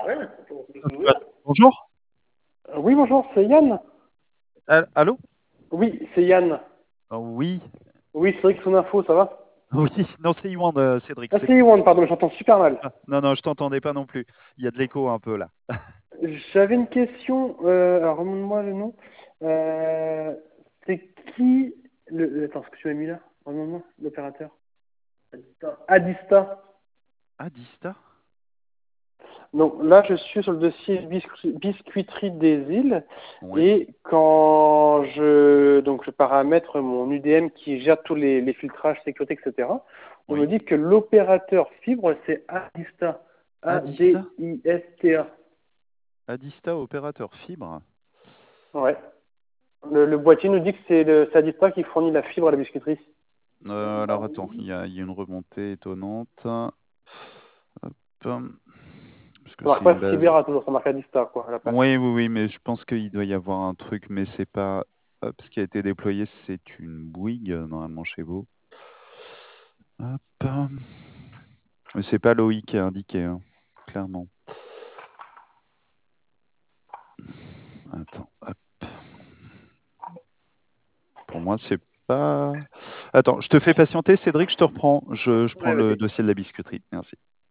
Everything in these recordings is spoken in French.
Ouais, Bonjour. oui, bonjour, c'est Yann. Allô? Oui, c'est Yann. Oui. Oui, c'est vrai que son info, ça va? Oui. Non, c'est Yohan, Cédric. Ah, c'est Iwan, pardon, j'entends super mal. Non, non, je t'entendais pas non plus. Il y a de l'écho un peu là. J'avais une question, alors remonte-moi le nom. Euh, c'est qui attends, ce que tu m'as mis là? Remonte-moi, l'opérateur. Adista. Adista. Dista? Donc là, je suis sur le dossier biscuiterie des îles Oui. et donc je paramètre mon UDM qui gère tous les filtrages, sécurité, etc. On me Oui. dit que l'opérateur fibre, c'est Adista. Adista? Adista. Adista, opérateur fibre. Ouais. Le boîtier nous dit que c'est Adista qui fournit la fibre à la biscuiterie. Alors attends, il y a une remontée étonnante. Hop. Parce que Ça marque c'est une pas base. Cybera toujours, ça marque Adista quoi à la place. Oui, oui, oui, mais je pense qu'il doit y avoir un truc, mais c'est pas. Hop, ce qui a été déployé, c'est une Bouygues, normalement chez vous. Hop. Mais c'est pas l'OI qui est indiqué, hein, clairement. Attends, hop. Pour moi, c'est pas. Attends, je te fais patienter, Cédric, je te reprends. Je prends Ouais, le vas-y. dossier de la biscuiterie. Merci.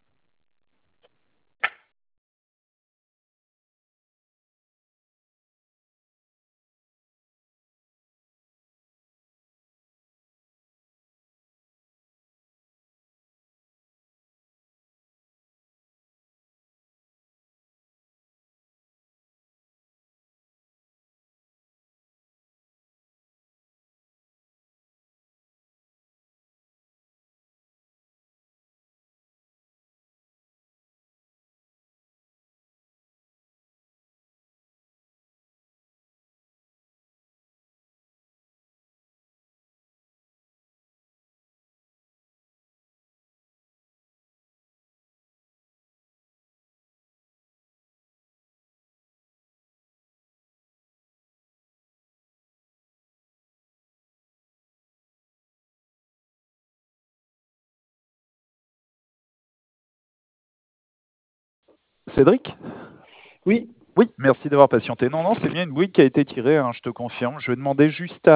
Cédric? Oui. Oui, merci d'avoir patienté. Non, non, c'est bien une Bouygues qui a été tirée, hein, je te confirme. Je vais demander juste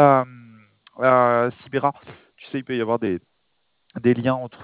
à Sibera. Tu sais, il peut y avoir des liens entre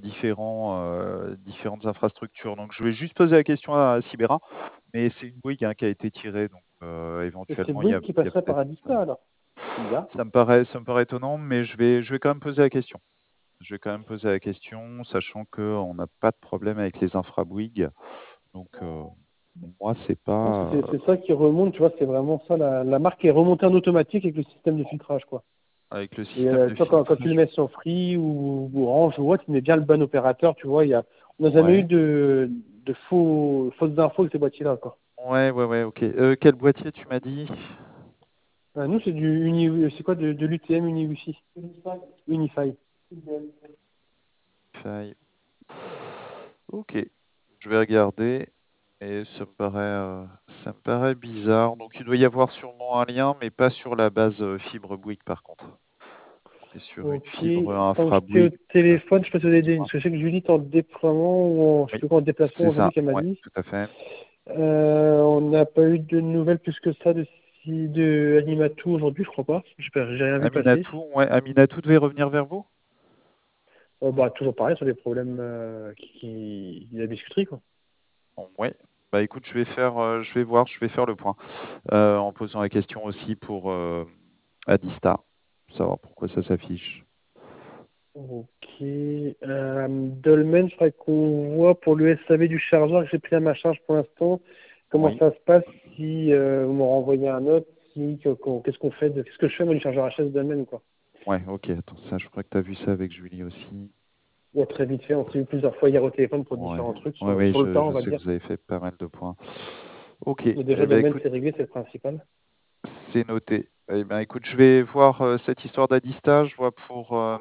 différentes infrastructures. Donc, je vais juste poser la question à Sibera. Mais c'est une Bouygues, hein, qui a été tirée. Donc, Et c'est éventuellement, il y a, Bouygues qui il y a passerait par peut-être. Adista alors. Bizarre. Ça me paraît étonnant, mais je vais quand même poser la question. Je vais quand même poser la question, sachant qu'on n'a pas de problème avec les infra Bouygues. Donc, moi, c'est Parce que pas c'est ça qui remonte, tu vois, c'est vraiment ça, la marque est remontée en automatique avec le système de filtrage, quoi. avec le Et système de tu vois, quand tu le filtrage. mets sur Free ou Orange ou autre, tu mets bien le bon opérateur, tu vois, on n'a jamais eu Ouais, de fausses infos avec ces boîtiers-là, quoi. ouais, ouais, ouais, ok. Quel boîtier tu m'as dit? Nous, c'est c'est quoi, de l'UTM UniWi-Fi. Unify. Faille. Ok, je vais regarder. Et ça me paraît bizarre. Donc, il doit y avoir sûrement un lien, mais pas sur la base fibre Bouygues, par contre. On est sur une Ok, fibre tant que infra j'étais au Bouygues. téléphone, je peux te aider. Dis-moi. Parce que je sais que Julie est en déploiement ou je sais Oui, plus quoi, en déplacement c'est aujourd'hui ça. qu'elle m'a Ouais, dit. tout à fait. On n'a pas eu de nouvelles plus que ça de Animatou aujourd'hui, je crois pas. J'ai rien vu passer. Aminatou, ouais, Aminatou devait revenir vers vous? Bah, toujours pareil sur des problèmes de la biscuiterie, quoi. Bon, ouais. Bah écoute, je vais voir, je vais faire le point en posant la question aussi pour Adista, savoir pourquoi ça s'affiche. Ok. Dolmen, je crois qu'on voit pour le SAV du chargeur que j'ai pris à ma charge pour l'instant. Comment Oui, ça se passe si vous me renvoyez un autre, qu'est-ce que je fais moi du chargeur HS Dolmen, quoi. ouais, ok. Attends, ça, je crois que tu as vu ça avec Julie aussi. Ouais, très vite fait, on s'est eu plusieurs fois hier au téléphone pour Ouais, différents trucs ouais, ouais, sur le temps, je on va sais que dire. vous avez fait pas mal de points. Ok, Mais déjà, eh ben Dolmen, écoute, c'est réglé, c'est le principal. c'est noté. Eh ben écoute, je vais voir cette histoire d'Adista, je vois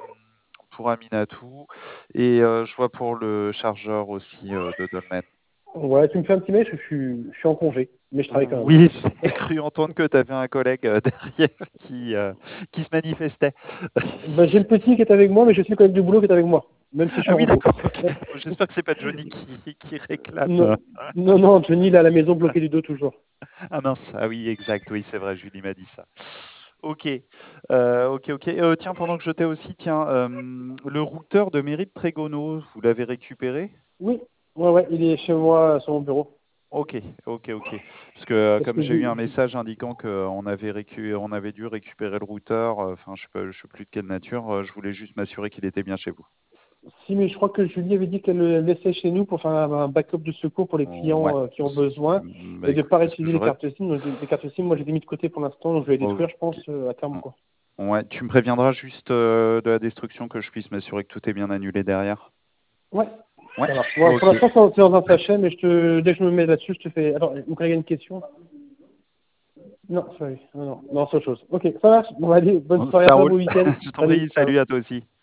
pour Aminatou et je vois pour le chargeur aussi de Dolmen. Ouais, tu me fais un petit mail, je suis en congé, mais je travaille quand même. Oui, j'ai cru entendre que tu avais un collègue derrière qui se manifestait. Ben, j'ai le petit qui est avec moi, mais je suis le collègue du boulot qui est avec moi, même si je suis Ah en oui, repos. d'accord, ok. J'espère que c'est pas Johnny qui réclame. Non, non, non, Johnny, il est à la maison bloqué du dos toujours. Ah mince, ah oui, exact, oui, c'est vrai, Julie m'a dit ça. Ok, ok, ok. Tiens, pendant que je t'ai aussi, tiens, le routeur de mairie de Trégono, vous l'avez récupéré? Oui, ouais, ouais, il est chez moi, sur mon bureau. Ok, ok, ok. Parce que Parce comme que j'ai eu un message indiquant on avait dû récupérer le routeur, enfin je sais plus de quelle nature, je voulais juste m'assurer qu'il était bien chez vous. Si, mais je crois que Julie avait dit qu'elle le laissait chez nous pour faire un backup de secours pour les Ouais. clients qui ont besoin Bah et de ne écoute, pas c'est ce que réutiliser les j'aurais. cartes SIM. Donc, les cartes SIM, moi, j'ai des mis de côté pour l'instant, donc je vais les détruire, je pense, Ok. à terme, quoi. Ouais, tu me préviendras juste de la destruction que je puisse m'assurer que tout est bien annulé derrière. Ouais, Ouais. ça marche. Bon, pour Ok. l'instant, c'est dans un sachet, mais dès que je me mets là-dessus, je te fais. Alors, mon collègue a une question? Non, sorry. Non, non, non, c'est autre chose. Ok, ça marche. Bon, allez, bonne soirée à Ça toi, roule. bon week-end. Je t'en Salut, prie, ciao. salut à toi aussi.